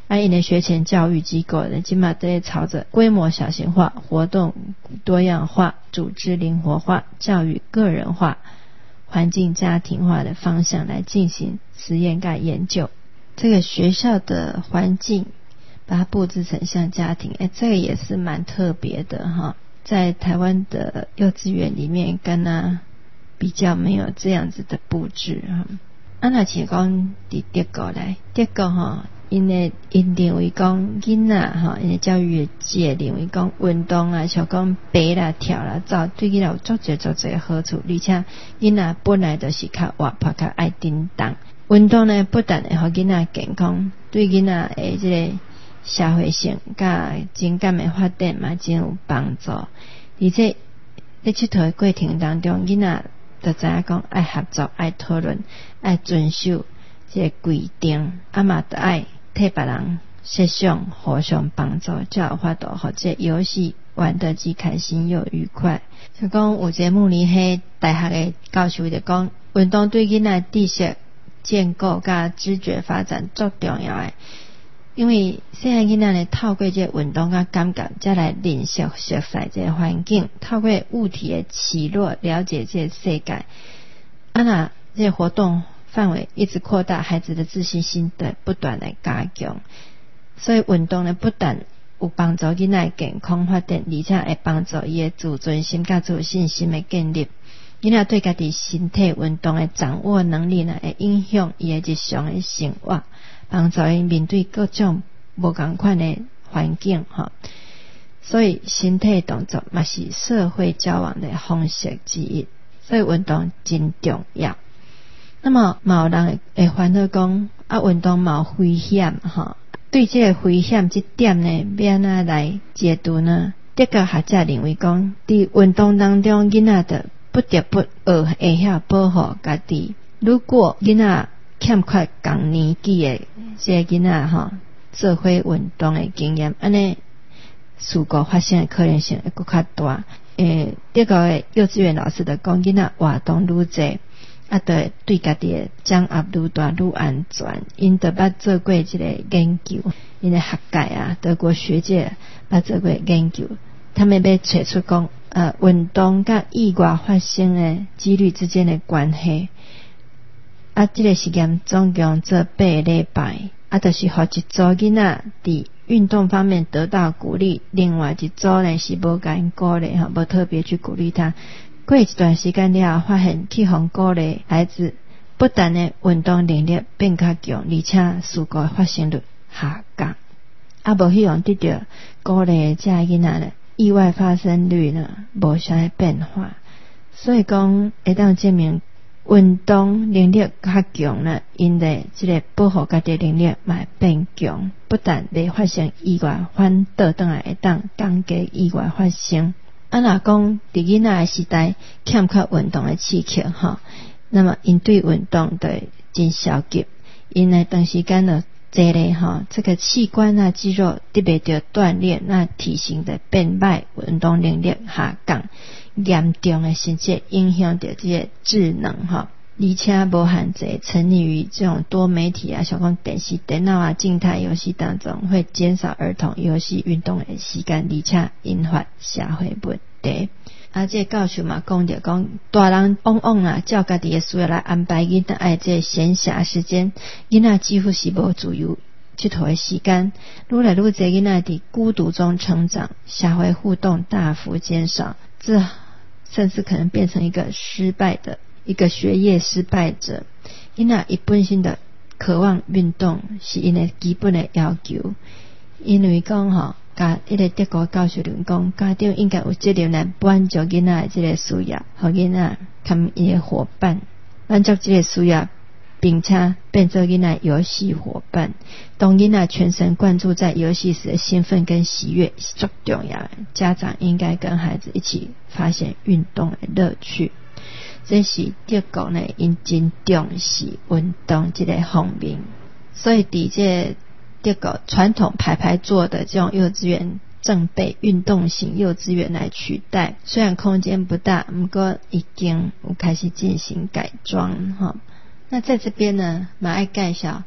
啊，因的学前教育机构呢，今嘛在朝着规模小型化、活动多样化、组织灵活化、教育个人化、环境家庭化的方向来进行实验跟研究。这个学校的环境把它布置成像家庭，诶，这个也是蛮特别的哈。在台湾的幼稚园里面，跟那比较没有这样子的布置哈。啊，那是讲伫德国来，德国哈，因为因认为讲囡仔哈，因为教育界认为讲运动啊，像讲爬啦、跳啦、走，对囡仔有足侪足侪的好处，而且囡仔本来就是较活泼、较爱振动。运动呢，不但会互囡仔健康，对囡仔的这个社会性甲情感的发展嘛，真有帮助。而且在佚佗的过程当中，囡仔就知影讲爱合作、爱讨论、爱遵守这个规定，啊嘛就爱替别人设想，互相帮助，才有法度互这游戏玩得既开心又愉快。就讲有一个慕尼黑大学的教授就讲，运动对囡仔知识建构甲知觉发展足重要的。因为细汉囡仔呢，透过这运动甲感觉，才来认识熟悉这个环境，透过物体的起落，了解这个世界。啊，那这个活动范围一直扩大，孩子的自信心对不断的加强。所以运动呢，不但有帮助囡仔健康发展，而且会帮助伊的自尊心甲自信心的建立。囡仔对家己身体运动的掌握能力呢，会影响伊的日常的生活，帮助伊面对各种无同款的环境哈。所以身体动作嘛是社会交往的方式之一，所以运动真重要。那么嘛有人会烦恼讲啊，运动嘛有危险哈。对这个危险这点呢，要安怎来解读呢？德国学者认为讲，伫运动当中，囡仔的不得不学会晓保护家己。如果囡仔欠缺同年纪的这个囡仔哈，做伙运动的经验，安尼事故发生的可能性会更较大。诶，德国的幼稚园老师就讲，囡仔活动愈侪，啊，对对家己的掌握愈大愈安全。因就捌做过这个研究，因的学界啊，德国学界捌做过研究，他们要找出讲呃运动甲意外发生的几率之间的关系。啊，这个实验总共做八个礼拜，啊，就是互一组囡仔伫运动方面得到鼓励，另外一组呢是无甲因鼓励哈，无特别去鼓励他。过一段时间了后，发现去互鼓励孩子，不但呢运动能力变较强，而且事故发生率下降。啊，无希望得到鼓励这囡仔呢，意外发生率呢无啥变化。所以讲会当证明运动能力较强呢，因的这个保护家己能力嘛变强，不但袂发生意外，反倒转来会当降低意外发生。啊，若讲伫囡仔的时代欠缺运动的刺激哈，那么因对运动的真消极，因来长时间的坐咧哈，这个器官啊肌肉特别的锻炼，那体型的变歹，运动能力下降，严重的甚至影响到这个智能哈。而且无限制沉溺于这种多媒体啊，像讲电视、电脑啊、静态游戏当中，会减少儿童游戏运动的时间，而且引发社会问题。啊，这教授嘛讲着讲，大人往往啊照家己的需要来安排囡仔爱这闲暇时间，囡仔几乎是无自由佚佗的时间，愈来愈侪囡仔伫孤独中成长，社会互动大幅减少，这甚至可能变成一个失败的。一个学业失败者，因那伊本身的渴望运动是因的基本的要求。因为讲吼，甲一个德国教授论讲，家长应该有责任来满足囡仔的这个需要，互囡仔跟伊的伙伴满足这个需要，并且变做囡仔游戏伙伴。当囡仔全神贯注在游戏时的兴奋跟喜悦是最重要的。家长应该跟孩子一起发现运动的乐趣。这是德国呢，因真重视运动这个方面，所以伫这德国传统排排坐的这种幼稚园正被运动型幼稚园来取代。虽然空间不大，不过已经有开始进行改装哈。那在这边呢，蛮爱介绍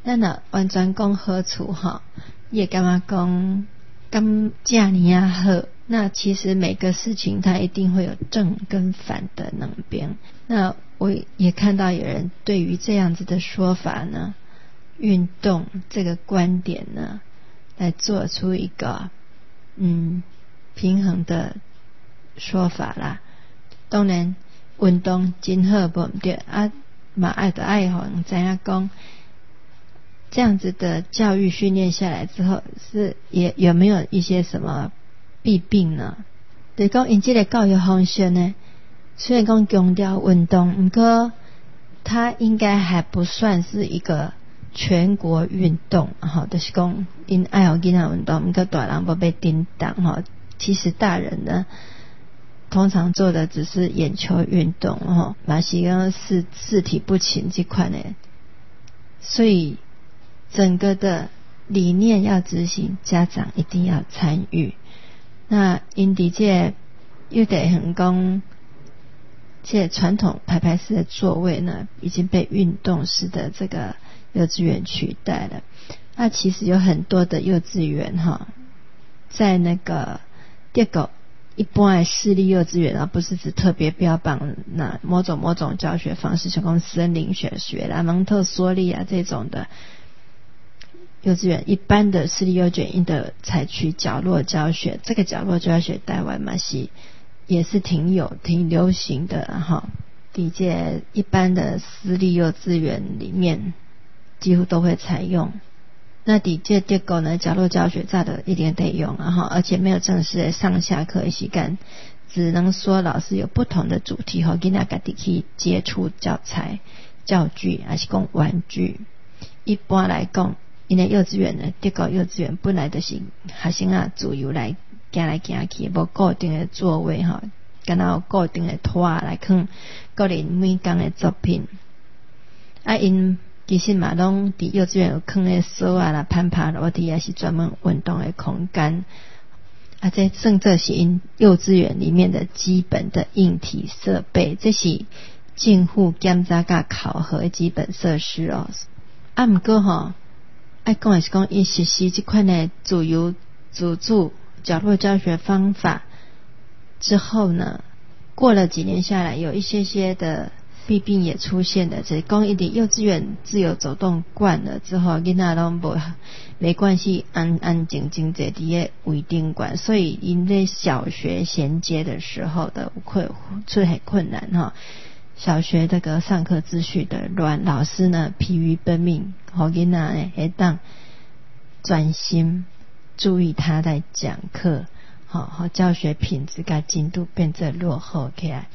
咱若完全讲好处哈，也干嘛讲咁这尼啊好？那其实每个事情它一定会有正跟反的两边。那我也看到有人对于这样子的说法呢，运动这个观点呢，来做出一个嗯平衡的说法啦。当然运动真好不对啊，嘛爱的爱好知影讲这样子的教育训练下来之后，是也有没有一些什么弊病呢？就是讲因这个教育方式呢，虽然讲强调运动，不过它应该还不算是一个全国运动哈，就是讲因爱好囡仔运动，不过大人不被叮当哈。其实大人呢，通常做的只是眼球运动哈，嘛是讲是四体不勤这块呢，所以整个的理念要执行，家长一定要参与。那因伫这又得很讲，这传统排排式的座位呢，已经被运动式的这个幼稚园取代了。那其实有很多的幼稚园哈，在那个德国一般的私立幼稚园啊，不是指特别标榜那某种某种教学方式，像讲森林小学啦、蒙特梭利啊这种的幼稚园，一般的私立幼稚园的采取角落教学，这个角落教学台湾嘛是也是挺有挺流行的哈。底这一般的私立幼稚园里面几乎都会采用。那底这德国呢，角落教学早的一点得用啊哈，而且没有正式的上下课的时间，只能说老师有不同的主题和囡仔家己去接触教材、教具还是讲玩具。一般来讲，因为幼稚园呢，德国幼稚园本来就是学生啊自由来行来行去，无固定的座位哈，敢若有固定的拖来放个人每工的作品。啊，因其实嘛拢伫幼稚园有放咧绳啊啦、攀爬楼梯，也是专门运动的空间。啊，这甚至是因幼稚园里面的基本的硬体设备，这是近乎检查甲考核的基本设施哦。啊，毋过吼，爱讲的是讲，因实施这款的自由自主角落教学方法之后呢，过了几年下来，有一些些的弊病也出现了。就是讲，一点幼稚园自由走动惯了之后，囡仔拢无没关系，安安静静坐伫个位顶管，所以因在小学衔接的时候的困出很困难哈。小学这个上课秩序的乱，老师呢疲于奔命，好囡仔呢会当专心注意他在讲课，好好教学品质跟进度变得落后起来。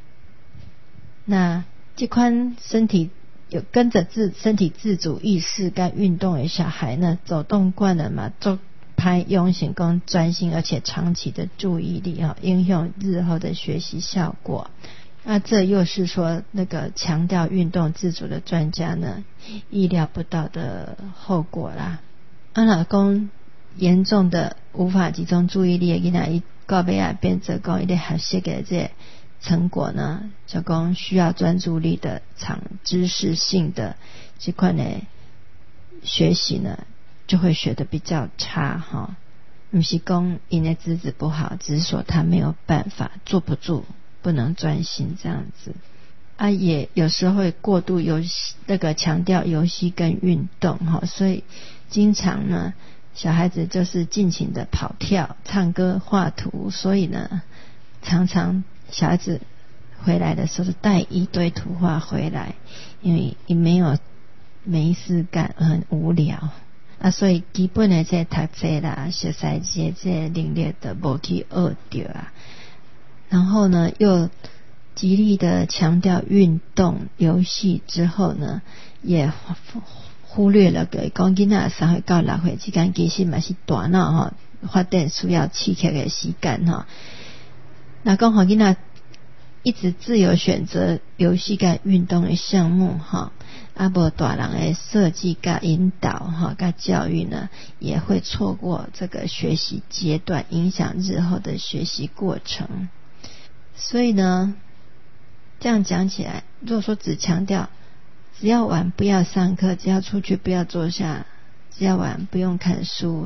那这款身体有跟着自身体自主意识跟运动的小孩呢，走动惯了嘛，做拍用行功专心而且长期的注意力啊，影响日后的学习效果。那这又是说那个强调运动自主的专家呢，意料不到的后果啦。啊，老公严重的无法集中注意力的囡仔，伊到尾啊变成讲伊咧学习的这成果呢，就讲需要专注力的长知识性的这块呢学习呢，就会学得比较差哈。不是讲因的资质不好，只是说他没有办法坐不住，不能专心这样子啊。也有时候会过度游戏，那个强调游戏跟运动哈，所以经常呢小孩子就是尽情的跑跳、唱歌、画图，所以呢常常小孩子回来的时候带一堆图画回来，因为也没有没事干，很无聊啊，所以基本的这读册啦、学习这这能力的没去学到啊。然后呢又极力的强调运动游戏之后呢，也忽略了个讲囡仔三岁到六岁之间其实嘛是大脑哈发展需要刺激的时间哈。那讲好囡仔一直自由选择游戏跟运动的项目哈，啊无大人的设计跟引导哈跟教育呢，也会错过这个学习阶段，影响日后的学习过程。所以呢这样讲起来，如果说只强调只要玩不要上课，只要出去不要坐下，只要玩不用看书，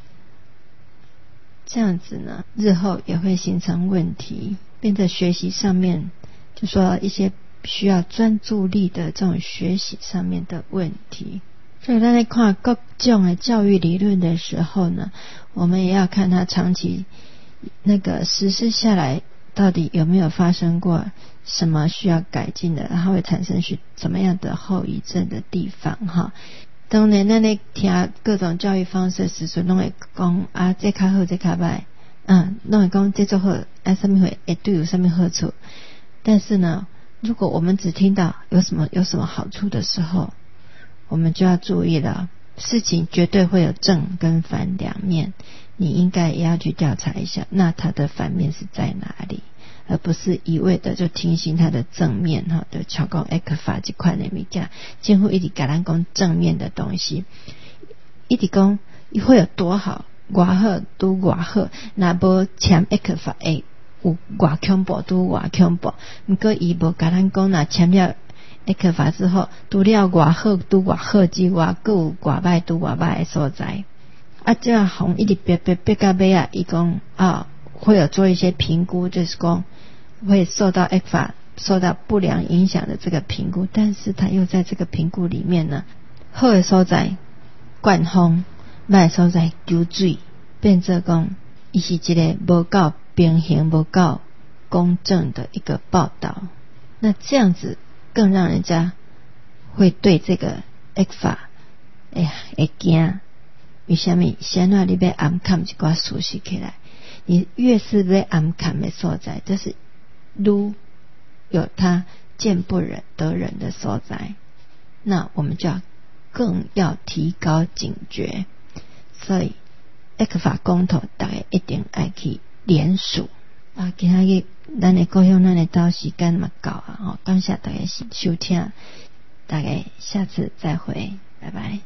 这样子呢日后也会形成问题，变得学习上面就说一些需要专注力的这种学习上面的问题。所以在看各种的教育理论的时候呢，我们也要看它长期那个实施下来到底有没有发生过什么需要改进的，它会产生是怎么样的后遗症的地方哈。当然咱咧听各种教育方式时阵，拢会讲啊这较好这较歹，嗯，拢会讲这做好啊什么会会对有什么好处。但是呢，如果我们只听到有什么有什么好处的时候，我们就要注意了，事情绝对会有正跟反两面，你应该也要去调查一下，那它的反面是在哪里，而不是一味的就听信它的正面哈，就像讲爱克法这块的物件，政府一直跟咱讲正面的东西，一直讲会有多好，多好都多好，那无签爱克法会有多恐怖都多恐怖，不过伊无跟咱讲那签了一克法之后，除了外好拄外好之外，还有外歹拄外歹的所在。啊，这样红一直别别别到尾啊，伊讲啊会有做一些评估，就是讲会受到一克法受到不良影响的这个评估，但是他又在这个评估里面呢，好的所在灌风，歹的所在求水，变做讲伊是一个无够平衡、无够公正的一个报道。那这样子更让人家会对这个 A 法哎呀会惊，为什么？先让你要暗看一寡熟悉起来，你越是要暗看的所在，就是愈有他见不人得人的所在，那我们就要更要提高警觉。所以 A 法公投大家一定要去联署啊！今仔日咱的故乡咱的岛时间嘛到啊，感谢大家收听，大家下次再会，拜拜。